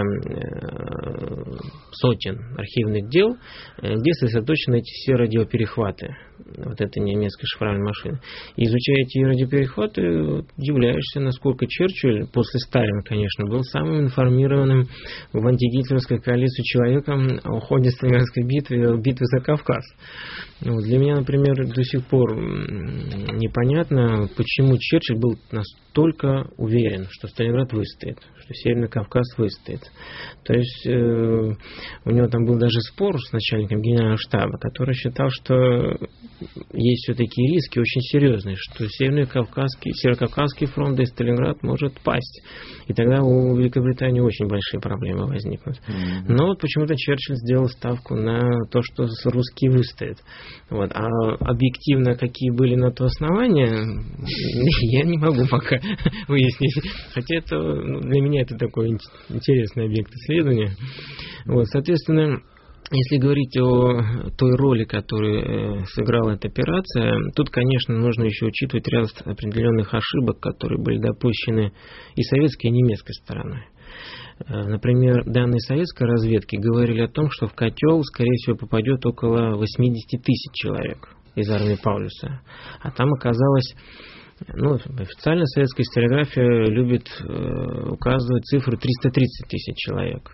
сотен архивных дел, где сосредоточены эти все радиоперехваты вот этой немецкой шифровальной машины. И изучая эти радиоперехваты, удивляешься, насколько Черчилль, после Сталина, конечно, был самым информированным в антигитлеровской коалиции человеком о ходе Сталинградской битвы, битвы за Кавказ. Вот. Для меня, например, до сих пор непонятно, почему Черчилль был настолько уверен, что Сталинград выстоит, что Северный Кавказ выстоит. То есть э, у него там был даже спор с начальником генерального штаба, который считал, что есть все-таки риски очень серьезные, что Северный Кавказский, Северокавказский фронт и Сталинград может пасть. И тогда у Великобритании очень большие проблемы возникнут. Mm-hmm. Но вот почему-то Черчилль сделал ставку на то, что русские выстоят. Вот. А объективно, какие были на то основания, я не могу пока выяснить. Хотя это, для меня это такой интересный объект исследования. Вот. Соответственно, Если говорить о той роли, которую сыграла эта операция, тут, конечно, нужно еще учитывать ряд определенных ошибок, которые были допущены и советской, и немецкой стороной. Например, данные советской разведки говорили о том, что в котел, скорее всего, попадет около восемьдесят тысяч человек из армии Паулюса. А там оказалось, ну, официальная советская историография любит указывать цифру триста тридцать тысяч человек.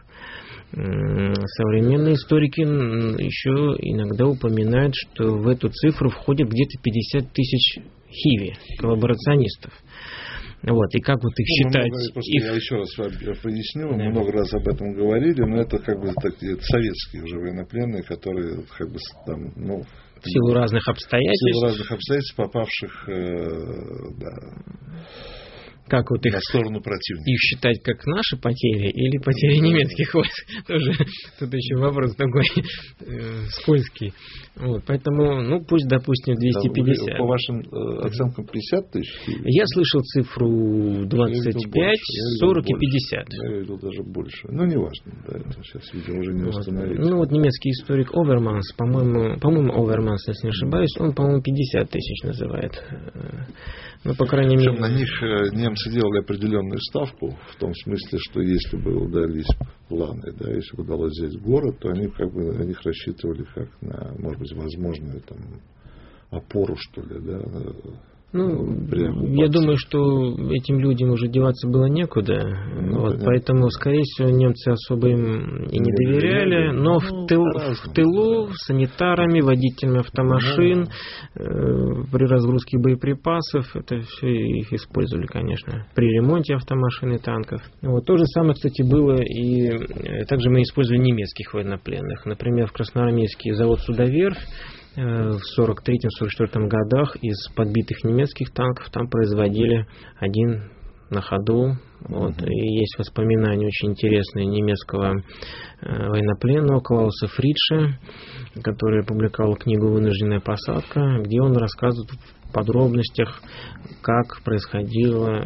Современные историки еще иногда упоминают, что в эту цифру входит где-то пятьдесят тысяч хиви, коллаборационистов. Вот, и как вот их ну, считать? Много, просто их... Я еще раз поясню, да. мы много раз об этом говорили, но это как бы такие советские уже военнопленные, которые как бы там, ну, в силу разных обстоятельств, в силу разных обстоятельств попавших э, да, как вот их, на сторону противника. Их считать как наши потери или потери немецких войск? Тоже тут еще вопрос такой э, скользкий. Вот, поэтому, ну, пусть, допустим, двести пятьдесят. По вашим э, оценкам пятьдесят тысяч? Я слышал цифру двадцать пять, сорок и пятьдесят. Я видел даже больше. Ну, неважно. Да, это сейчас, видимо, уже не вот. установить. Ну, вот немецкий историк Оверманс, по-моему, по-моему, Оверманс, если не ошибаюсь, он, по-моему, пятьдесят тысяч называет. Ну, по крайней мере... Причем на них немцы делали определенную ставку, в том смысле, что если бы удались планы, да, если бы удалось взять город, то они как бы на них рассчитывали как на, может быть, возможную там опору, что ли, да. Ну, прямо я думаю, что этим людям уже деваться было некуда, ну, вот, поэтому, скорее всего, немцы особо им и не доверяли, но ну, в, тыл, в тылу санитарами, водителями автомашин, э, при разгрузке боеприпасов, это все их использовали, конечно, при ремонте автомашин и танков. Вот, то же самое, кстати, было и также мы использовали немецких военнопленных. Например, в Красноармейский завод «Судоверфь» в сорок третьем — сорок четвёртом годах из подбитых немецких танков там производили один на ходу. Вот. И есть воспоминания очень интересные немецкого военнопленного Клауса Фридша, который опубликовал книгу «Вынужденная посадка», где он рассказывает в подробностях, как происходила,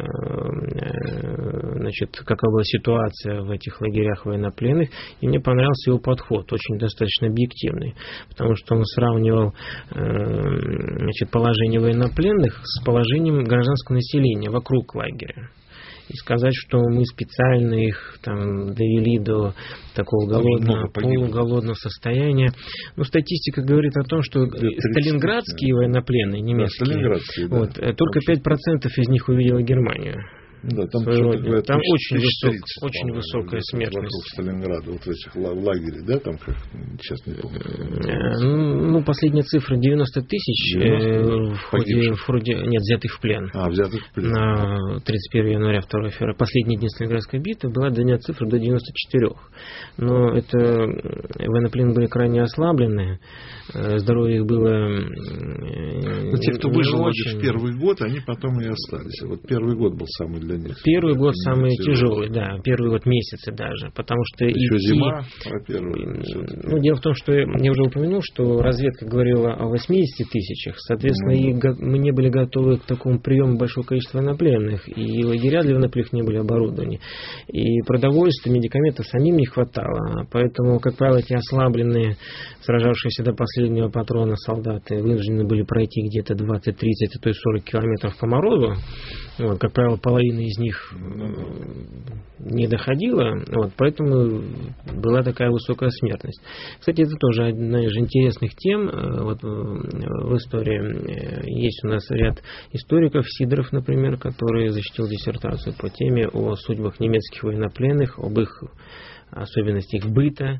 значит, какая была ситуация в этих лагерях военнопленных. И мне понравился его подход, очень достаточно объективный, потому что он сравнивал, значит, положение военнопленных с положением гражданского населения вокруг лагеря. И сказать, что мы специально их там довели до такого голодного, полуголодного состояния. Но статистика говорит о том, что сталинградские военнопленные немецкие, да, вот, да, только пять процентов из них увидела Германию. Да, там, говорят, там очень, высок, очень высокая смертность. Вокруг Сталинграда, вот в этих лагерях, да, там как, сейчас не помню. Ну, последняя цифра девяносто тысяч э, в, ходе, в ходе, нет, взятых в плен. А, взятых в плен. На тридцать первого января, второго февраля, последний день Сталинградской битвы, была дана цифра до девяноста четырёх. Но это военнопленные были крайне ослаблены, здоровье их было... Но те, кто выжил в первый год, они потом и остались. Вот первый год был самый для них. Первый год самый тяжелый, да, первый год месяцы даже, потому что еще идти... зима, во-первых. Ну, дело в том, что я уже упомянул, что разведка говорила о восьмидесяти тысячах, соответственно, mm. и мы не были готовы к такому приему большого количества военнопленных, и лагеря для военнопленных не были оборудованы, и продовольствия, медикаментов самим не хватало, поэтому, как правило, эти ослабленные, сражавшиеся до последнего патрона солдаты вынуждены были пройти где-то двадцать-тридцать, а то и сорок километров по морозу. Вот, как правило, половина из них не доходила, вот, поэтому была такая высокая смертность. Кстати, это тоже одна из интересных тем вот, в истории. Есть у нас ряд историков, Сидоров, например, который защитил диссертацию по теме о судьбах немецких военнопленных, об их особенностях их быта,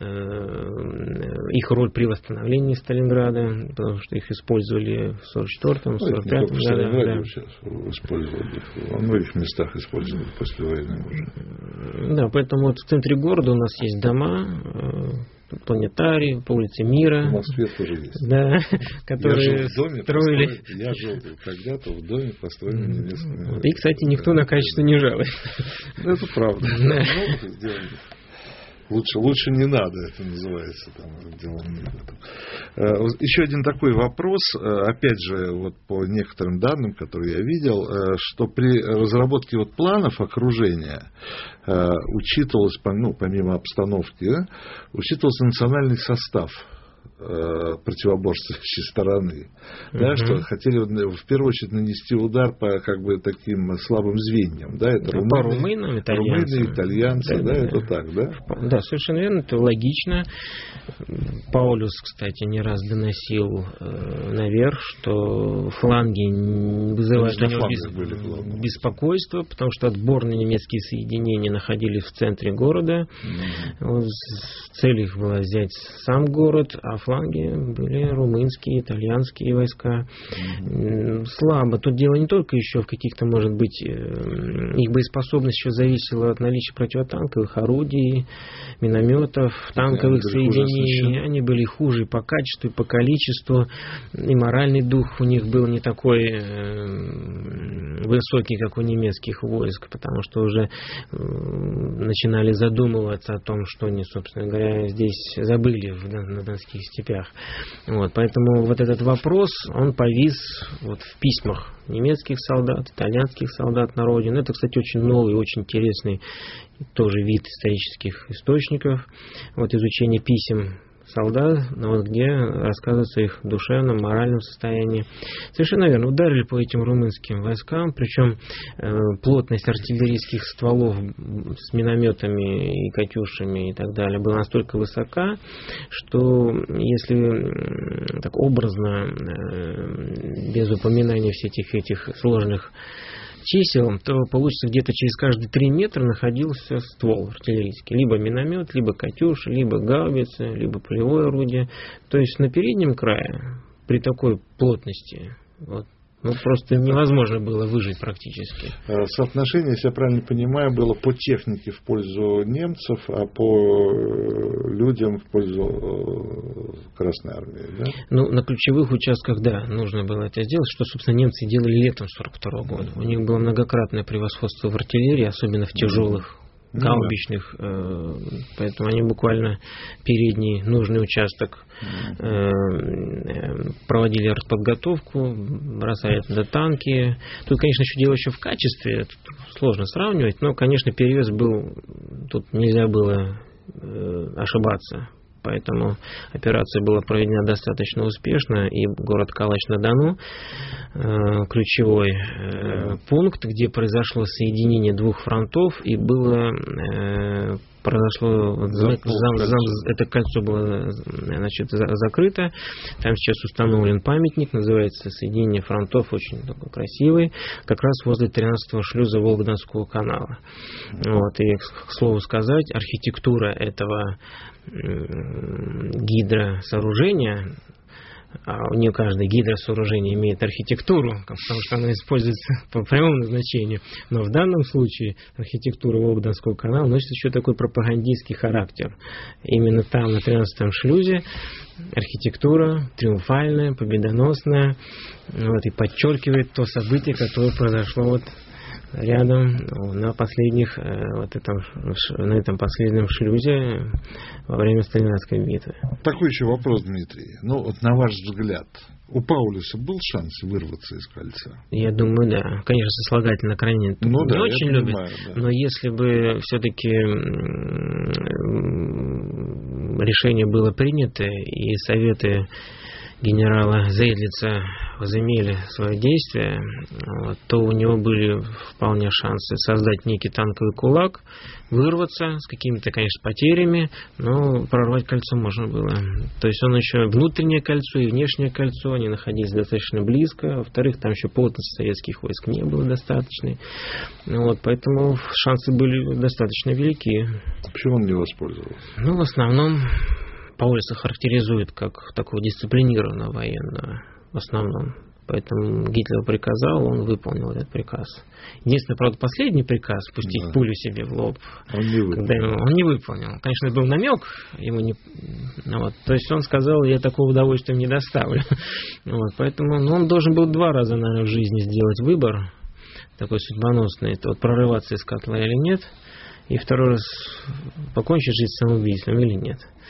их роль при восстановлении Сталинграда, потому что их использовали в сорок четвёртом, сорок пятом году. Использовали. Во многих местах использовали после войны уже. Да, поэтому вот в центре города у нас есть дома, планетарий, по улице Мира. В Москве тоже есть. Да, которые я жил в доме, строили. Построен, я жил когда-то в доме, построенном немецкими. И, кстати, никто на качество не жалует. Это правда. Лучше, лучше не надо, это называется. Там, дело не в этом. Еще один такой вопрос, опять же, вот по некоторым данным, которые я видел, что при разработке вот планов окружения учитывалось, ну, помимо обстановки, да, учитывался национальный состав противоборствующей стороны, uh-huh. да, что хотели в первую очередь нанести удар по как бы таким слабым звеньям, да, это да, румыны, по румынам, итальянцам, румыны, итальянцы, да, да, да, да, это так, да? Да, совершенно верно, это логично. Паулюс, кстати, не раз доносил э, наверх, что фланги вызывают у него бес... беспокойство, потому что отборные немецкие соединения находились в центре города. Mm-hmm. Цель их была взять сам город, а фланги были румынские, итальянские войска. Mm-hmm. Слабо. Тут дело не только еще в каких-то, может быть, их боеспособность еще зависела от наличия противотанковых орудий, минометов, танковых yeah, соединений. Они были хуже по качеству, и по количеству, и моральный дух у них был не такой э, высокий, как у немецких войск, потому что уже э, начинали задумываться о том, что они, собственно говоря, здесь забыли в, на Донских степях. Вот, поэтому вот этот вопрос, он повис вот в письмах немецких солдат, итальянских солдат на родину. Это, кстати, очень новый, очень интересный тоже вид исторических источников. Вот изучение писем солдат, но вот где рассказывается о их душевном, моральном состоянии. Совершенно верно, ударили по этим румынским войскам, причем э, плотность артиллерийских стволов с минометами и катюшами и так далее была настолько высока, что если так образно, э, без упоминания всех этих, этих сложных чисел, то получится где-то через каждые три метра находился ствол артиллерийский. Либо миномет, либо катюша, либо гаубица, либо полевое орудие. То есть на переднем крае при такой плотности вот, ну, просто невозможно было выжить практически. Соотношение, если я правильно понимаю, было по технике в пользу немцев, а по людям в пользу Красной Армии, да? Ну, на ключевых участках, да, нужно было это сделать, что, собственно, немцы делали летом сорок второго года. У них было многократное превосходство в артиллерии, особенно в тяжелых гаубичных, э, поэтому они буквально передний нужный участок э, проводили артподготовку, бросали туда танки. Тут, конечно, еще дело еще в качестве, тут сложно сравнивать, но, конечно, перевес был, тут нельзя было э, ошибаться. Поэтому операция была проведена достаточно успешно, и город Калач-на-Дону, э, ключевой э, пункт, где произошло соединение двух фронтов, и было э, произошло зам, зам, зам, это кольцо было, значит, за, закрыто. Там сейчас установлен памятник, называется «Соединение фронтов», очень такой красивый, как раз возле тринадцатого шлюза Волго-Донского канала. Вот, и, к слову сказать, архитектура этого гидросооружения, а у нее каждое гидросооружение имеет архитектуру, потому что она используется по прямому назначению. Но в данном случае архитектура Волго-Донского канала носит еще такой пропагандистский характер. Именно там, на тринадцатом шлюзе, архитектура триумфальная, победоносная, вот, и подчеркивает то событие, которое произошло вот рядом на последних, вот этом, на этом последнем шлюзе во время Сталинградской битвы. Такой еще вопрос, Дмитрий. Ну, вот на ваш взгляд, у Паулюса был шанс вырваться из кольца? Я думаю, да. Конечно, сослагательное наклонение ну, не да, очень любит, понимаю, да. Но если бы все-таки решение было принято и советы генерала Зейдлица возымели свое действие, вот, то у него были вполне шансы создать некий танковый кулак, вырваться с какими-то, конечно, потерями, но прорвать кольцо можно было. То есть он еще внутреннее кольцо и внешнее кольцо, они находились достаточно близко. Во-вторых, там еще плотности советских войск не было достаточной. Вот, поэтому шансы были достаточно велики. Почему он не воспользовался? Ну, в основном Паулюса характеризует как такого дисциплинированного военного в основном. Поэтому Гитлер приказал, он выполнил этот приказ. Единственное, правда, последний приказ, пустить да. пулю себе в лоб, он не выполнил. Когда ему, он не выполнил. Конечно, это был намек, ему не, вот, то есть он сказал, я такого удовольствия не доставлю. Вот, поэтому ну, он должен был два раза, наверное, в жизни сделать выбор, такой судьбоносный, это вот прорываться из котла или нет, и второй раз покончить жизнь самоубийством или нет.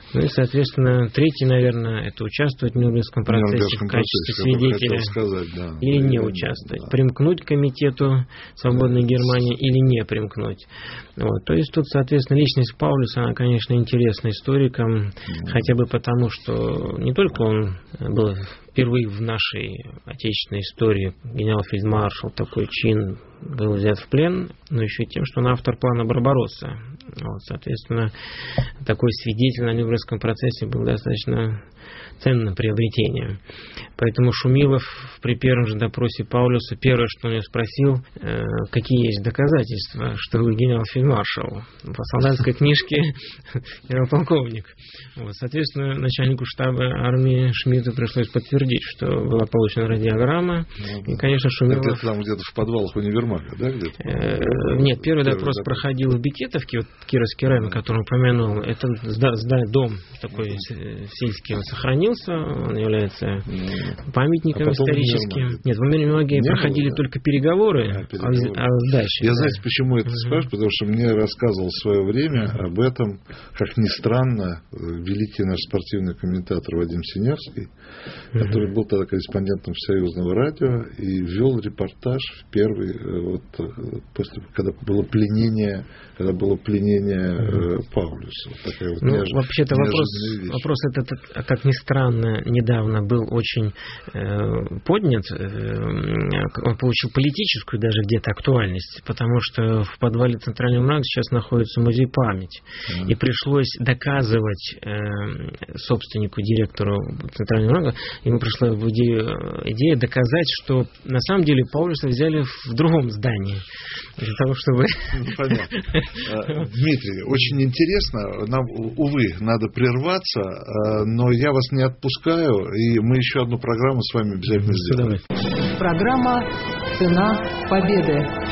Ну и, соответственно, третий, наверное, это участвовать в Нюрнбергском процессе в качестве свидетеля сказать, да. или не участвовать, да. Примкнуть к комитету Свободной Германии или не примкнуть. Вот. То есть тут, соответственно, личность Паулюса, она, конечно, интересна историкам, да. Хотя бы потому, что не только он был впервые в нашей отечественной истории, генерал-фельдмаршал, такой чин, был взят в плен, но еще и тем, что он автор плана Барбаросса. Вот, соответственно, такой свидетель на Нюрнбергском процессе был достаточно ценным приобретением. Поэтому Шумилов при первом же допросе Паулюса первое, что он ее спросил, э, какие есть доказательства, что вы генерал-фельдмаршал. По солдатской книжке генерал-полковник. Вот, соответственно, начальнику штаба армии Шмидту пришлось подтвердить, что была получена радиограмма. Ну, и, конечно, Шумилов... Это там где-то в подвалах универмага, да? Где-то? Э, нет, первый, первый допрос допрос проходил в Бекетовке, вот Кировский район, который упомянул. Это сда, сда, дом такой сельский, он сохранился, он является памятником а историческим. Нет, в Нюрнберге проходили было, только переговоры, а, переговоры. о, о сдаче. Я, да. знаете, почему это uh-huh. спрашиваю? Потому что мне рассказывал в свое время об этом, как ни странно, великий наш спортивный комментатор Вадим Синявский, uh-huh. который был тогда корреспондентом Союзного радио и вел репортаж в первый, вот, после, когда было пленение, когда было пленение uh-huh. Паулюса. Вот такая вот ну, неож... вообще-то вопрос, вопрос этот, как ни странно, недавно был очень э, поднят. Он получил политическую даже где-то актуальность, потому что в подвале Центрального МРАГа сейчас находится музей памяти. Mm-hmm. И пришлось доказывать э, собственнику, директору Центрального МРАГа, ему пришла в идею, идея доказать, что на самом деле Паулюса взяли в другом здании. Для того, чтобы... Ну, понятно. Дмитрий, очень интересно. Нам, увы, надо прерваться, но я вас не отпускаю, и мы еще одну программу с вами обязательно сделаем. Программа «Цена победы».